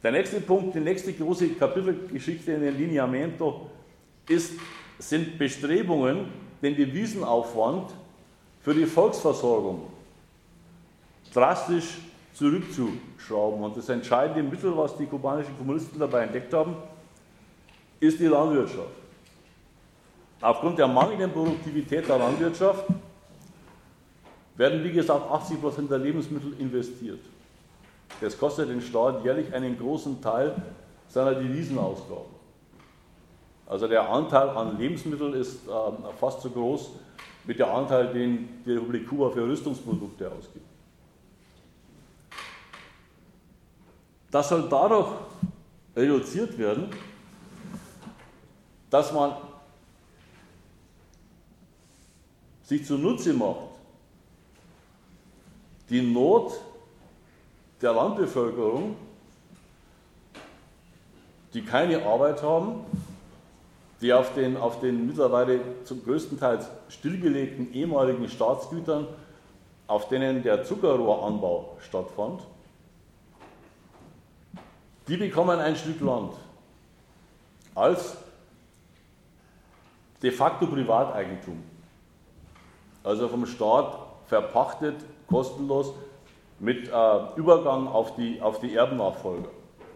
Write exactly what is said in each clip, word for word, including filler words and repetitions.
Der nächste Punkt, die nächste große Kapitelgeschichte in den Lineamento ist, sind Bestrebungen, den Devisenaufwand für die Volksversorgung drastisch zurückzuschrauben. Und das entscheidende Mittel, was die kubanischen Kommunisten dabei entdeckt haben, ist die Landwirtschaft. Aufgrund der mangelnden Produktivität der Landwirtschaft werden, wie gesagt, achtzig Prozent der Lebensmittel investiert. Das kostet den Staat jährlich einen großen Teil seiner Devisenausgaben. Also der Anteil an Lebensmitteln ist äh, fast so groß wie der Anteil, den die Republik Kuba für Rüstungsprodukte ausgibt. Das soll dadurch reduziert werden, dass man sich zunutze macht, die Not der Landbevölkerung, die keine Arbeit haben, die auf den, auf den mittlerweile zum größten Teil stillgelegten ehemaligen Staatsgütern, auf denen der Zuckerrohranbau stattfand, die bekommen ein Stück Land als de facto Privateigentum, also vom Staat verpachtet, kostenlos, mit äh, Übergang auf die, auf die Erbennachfolger.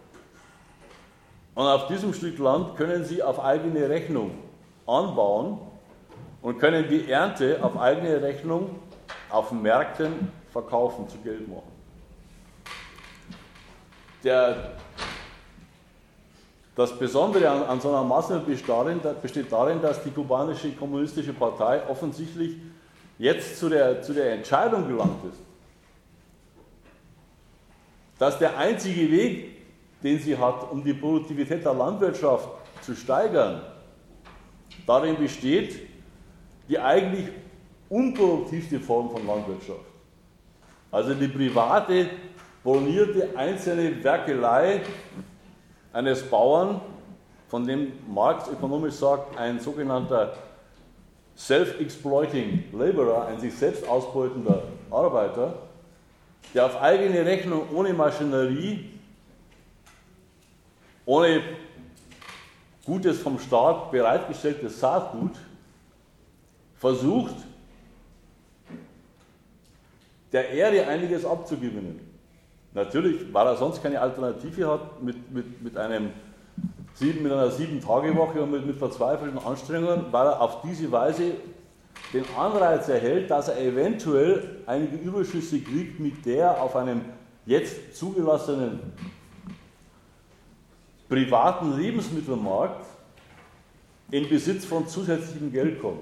Und auf diesem Stück Land können Sie auf eigene Rechnung anbauen und können die Ernte auf eigene Rechnung auf Märkten verkaufen, zu Geld machen. Der, das Besondere an, an so einer Maßnahme besteht darin, besteht darin, dass die kubanische kommunistische Partei offensichtlich jetzt zu der, zu der Entscheidung gelangt ist, dass der einzige Weg, den sie hat, um die Produktivität der Landwirtschaft zu steigern, darin besteht, die eigentlich unproduktivste Form von Landwirtschaft, also die private, bonierte einzelne Werkelei eines Bauern, von dem Marx ökonomisch sagt, ein sogenannter self-exploiting laborer, ein sich selbst ausbeutender Arbeiter, der auf eigene Rechnung ohne Maschinerie, ohne gutes vom Staat bereitgestelltes Saatgut versucht, der Erde einiges abzugewinnen. Natürlich, weil er sonst keine Alternative hat, mit, mit, mit, einem sieben, mit einer Sieben-Tage-Woche und mit, mit verzweifelten Anstrengungen, weil er auf diese Weise den Anreiz erhält, dass er eventuell einige Überschüsse kriegt, mit der auf einem jetzt zugelassenen privaten Lebensmittelmarkt in Besitz von zusätzlichem Geld kommt.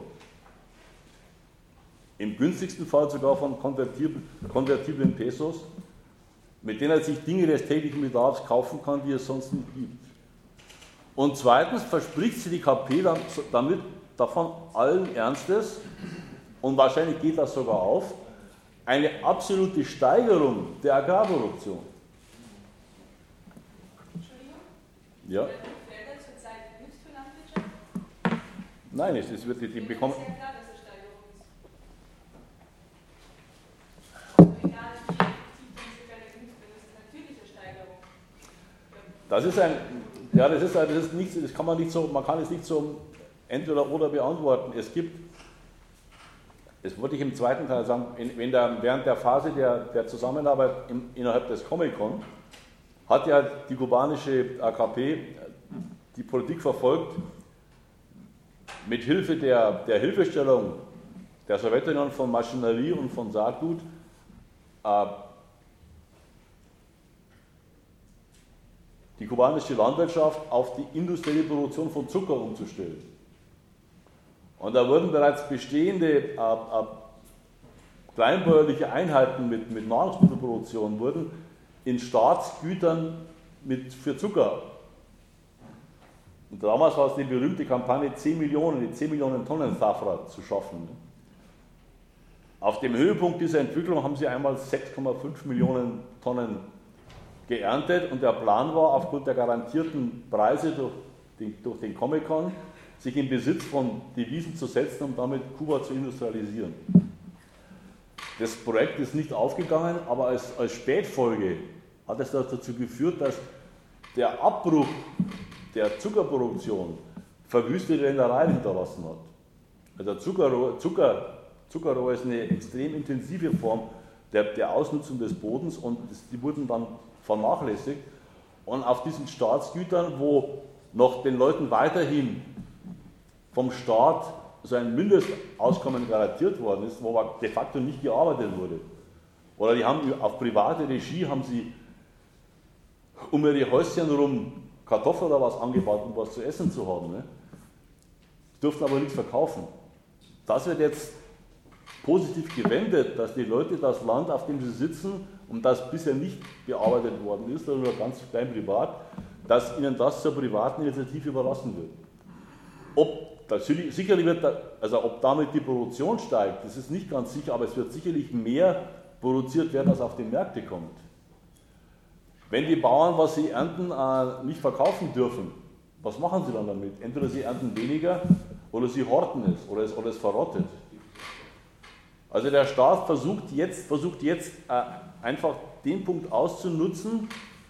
Im günstigsten Fall sogar von konvertiblen Pesos, mit denen er sich Dinge des täglichen Bedarfs kaufen kann, die es sonst nicht gibt. Und zweitens verspricht sie die K P damit davon allen Ernstes, und wahrscheinlich geht das sogar auf, eine absolute Steigerung der Agrarproduktion. Entschuldigung? Ja. Werden die Felder zurzeit gut für Landwirtschaft? Nein, es, es wird die, die bekommen. Es ist ja klar, dass es Steigerung ist. Also egal, wie tief diese Felder genutzt werden, das ist eine natürliche Steigerung. Das ist ein, ja, das ist, das ist nicht, das kann man nicht so, man kann es nicht so entweder oder beantworten. Es gibt, das wollte ich im zweiten Teil sagen, in, in der, während der Phase der, der Zusammenarbeit im, innerhalb des Comecon hat ja die kubanische A K P die Politik verfolgt, mit Hilfe der, der Hilfestellung der Sowjetunion von Maschinerie und von Saatgut äh, die kubanische Landwirtschaft auf die industrielle Produktion von Zucker umzustellen. Und da wurden bereits bestehende äh, äh, kleinbäuerliche Einheiten mit, mit Nahrungsmittelproduktion wurden in Staatsgütern mit, für Zucker. Und damals war es die berühmte Kampagne, zehn Millionen, die zehn Millionen Tonnen Safra zu schaffen. Auf dem Höhepunkt dieser Entwicklung haben sie einmal sechs Komma fünf Millionen Tonnen geerntet, und der Plan war, aufgrund der garantierten Preise durch den, durch den Comecon, sich in Besitz von Devisen zu setzen, um damit Kuba zu industrialisieren. Das Projekt ist nicht aufgegangen, aber als, als Spätfolge hat es dazu geführt, dass der Abbruch der Zuckerproduktion verwüstete Ländereien hinterlassen hat. Also Zuckerrohr, Zucker, Zuckerrohr ist eine extrem intensive Form der, der Ausnutzung des Bodens und das, die wurden dann vernachlässigt. Und auf diesen Staatsgütern, wo noch den Leuten weiterhin vom Staat so ein Mindestauskommen garantiert worden ist, wo aber de facto nicht gearbeitet wurde. Oder die haben auf private Regie haben sie um ihre Häuschen rum Kartoffeln oder was angebaut, um was zu essen zu haben. Ne? Durften aber nichts verkaufen. Das wird jetzt positiv gewendet, dass die Leute das Land, auf dem sie sitzen und das bisher nicht bearbeitet worden ist, sondern nur ganz klein privat, dass ihnen das zur privaten Initiative überlassen wird. Ob, das, sicherlich wird da, also ob damit die Produktion steigt, das ist nicht ganz sicher, aber es wird sicherlich mehr produziert werden, als auf die Märkte kommt. Wenn die Bauern, was sie ernten, äh, nicht verkaufen dürfen, was machen sie dann damit? Entweder sie ernten weniger oder sie horten es oder es, oder es verrottet. Also der Staat versucht jetzt, versucht jetzt äh, einfach den Punkt auszunutzen,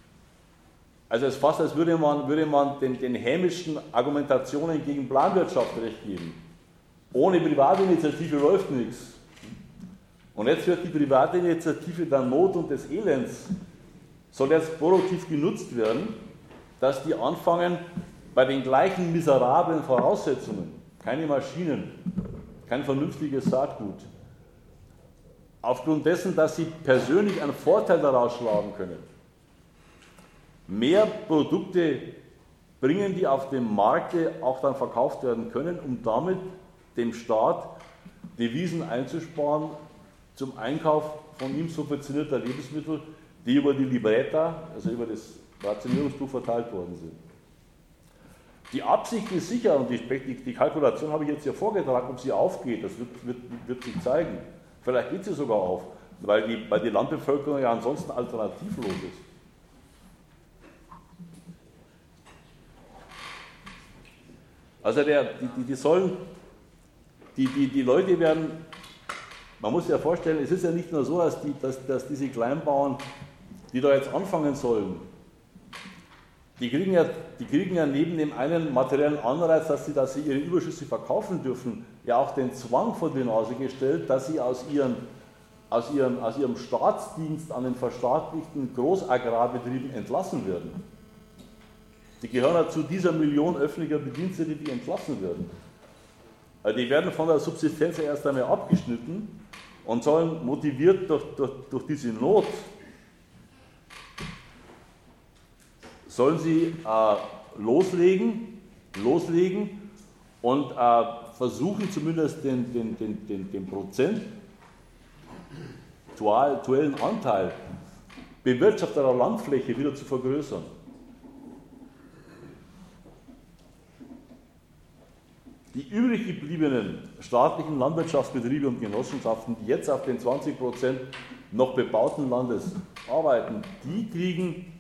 also es ist fast, als würde man, würde man den, den hämischen Argumentationen gegen Planwirtschaft recht geben. Ohne Privatinitiative läuft nichts. Und jetzt wird die private Initiative der Not und des Elends, soll jetzt produktiv genutzt werden, dass die anfangen, bei den gleichen miserablen Voraussetzungen, keine Maschinen, kein vernünftiges Saatgut, aufgrund dessen, dass sie persönlich einen Vorteil daraus schlagen können, mehr Produkte bringen, die auf dem Markte auch dann verkauft werden können, um damit dem Staat Devisen einzusparen zum Einkauf von ihm subventionierter Lebensmittel, die über die Libreta, also über das Rationierungsbuch verteilt worden sind. Die Absicht ist sicher, und die, die, die Kalkulation habe ich jetzt hier vorgetragen, ob sie aufgeht, das wird, wird, wird sich zeigen. Vielleicht geht sie sogar auf, weil die, weil die Landbevölkerung ja ansonsten alternativlos ist. Also der, die, die, die sollen, die, die, die Leute werden, man muss sich ja vorstellen, es ist ja nicht nur so, dass, die, dass, dass diese Kleinbauern, die da jetzt anfangen sollen, die kriegen, ja, die kriegen ja neben dem einen materiellen Anreiz, dass sie, dass sie ihre Überschüsse verkaufen dürfen, ja auch den Zwang vor die Nase gestellt, dass sie aus, ihren, aus, ihrem, aus ihrem Staatsdienst an den verstaatlichten Großagrarbetrieben entlassen werden. Die gehören ja zu dieser Million öffentlicher Bedienstete, die entlassen werden. Also die werden von der Subsistenz erst einmal abgeschnitten und sollen motiviert durch, durch, durch diese Not, sollen sie äh, loslegen, loslegen und äh, versuchen zumindest den, den, den, den, den prozentualen Anteil bewirtschafteter Landfläche wieder zu vergrößern. Die übrig gebliebenen staatlichen Landwirtschaftsbetriebe und Genossenschaften, die jetzt auf den zwanzig Prozent noch bebauten Landes arbeiten, die kriegen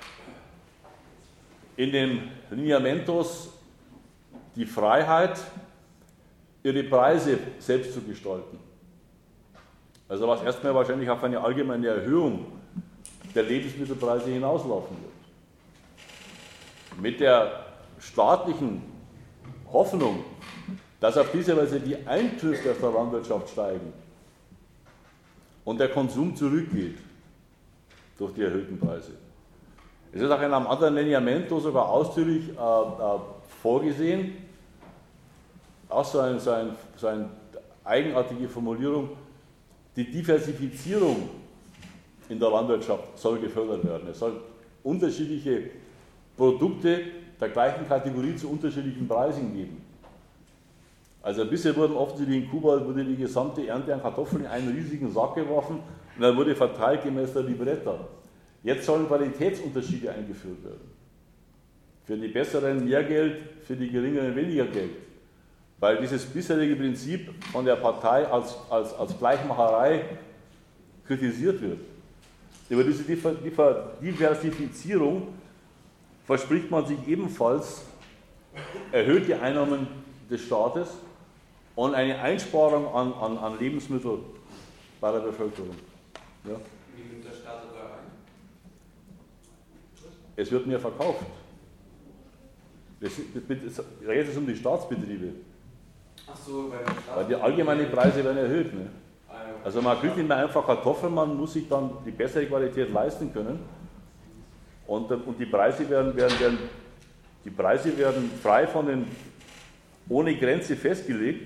in den Lineamentos die Freiheit, ihre Preise selbst zu gestalten. Also was erstmal wahrscheinlich auf eine allgemeine Erhöhung der Lebensmittelpreise hinauslaufen wird. Mit der staatlichen Hoffnung, dass auf diese Weise die Einkünfte aus der Landwirtschaft steigen und der Konsum zurückgeht durch die erhöhten Preise. Es ist auch in einem anderen Lineamento sogar ausdrücklich äh, äh, vorgesehen, auch so, ein, so, ein, so eine eigenartige Formulierung, die Diversifizierung in der Landwirtschaft soll gefördert werden. Es soll unterschiedliche Produkte der gleichen Kategorie zu unterschiedlichen Preisen geben. Also bisher wurden offensichtlich in Kuba wurde die gesamte Ernte an Kartoffeln in einen riesigen Sack geworfen und dann wurde verteilt gemäß der Libretta. Jetzt sollen Qualitätsunterschiede eingeführt werden. Für die Besseren mehr Geld, für die Geringeren weniger Geld. Weil dieses bisherige Prinzip von der Partei als, als, als Gleichmacherei kritisiert wird. Über diese Diversifizierung verspricht man sich ebenfalls erhöhte Einnahmen des Staates und eine Einsparung an, an, an Lebensmitteln bei der Bevölkerung. Ja. Wie nimmt der Staat dabei ein? es wird mehr verkauft. Das, das, da geht es um die Staatsbetriebe. Ach so, weil, weil die allgemeinen Preise werden erhöht. Ne? Also man kriegt nicht mehr einfach Kartoffeln, man muss sich dann die bessere Qualität leisten können. Und, und die Preise werden, werden, werden, die Preise werden frei von den, ohne Grenze festgelegt.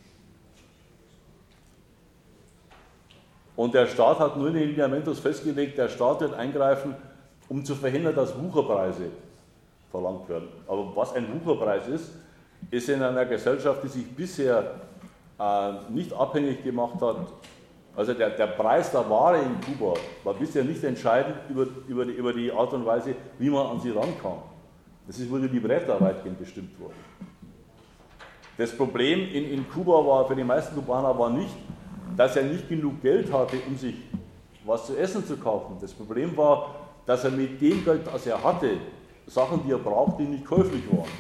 Und der Staat hat nur in den Lineamentos festgelegt, der Staat wird eingreifen, um zu verhindern, dass Wucherpreise verlangt werden. Aber was ein Wucherpreis ist, ist in einer Gesellschaft, die sich bisher äh, nicht abhängig gemacht hat, also der, der Preis der Ware in Kuba war bisher nicht entscheidend über, über, die, über die Art und Weise, wie man an sie rankam. Das ist wohl die Libretta weitgehend bestimmt worden. Das Problem in, in Kuba war, für die meisten Kubaner war nicht, dass er nicht genug Geld hatte, um sich was zu essen zu kaufen. Das Problem war, dass er mit dem Geld, das er hatte, Sachen, die er brauchte, nicht käuflich waren.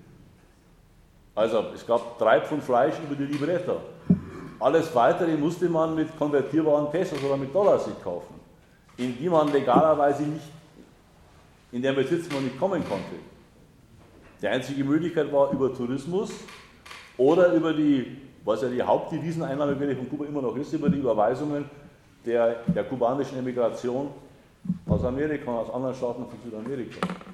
Also es gab drei Pfund Fleisch über die Libretta. Alles Weitere musste man mit konvertierbaren Pesos oder mit Dollars sich kaufen, in die man legalerweise nicht, in deren Besitz man nicht kommen konnte. Die einzige Möglichkeit war über Tourismus oder über die, was ja die Hauptdeviseneinnahmequelle von Kuba immer noch ist, über die Überweisungen der, der kubanischen Emigration aus Amerika und aus anderen Staaten von Südamerika.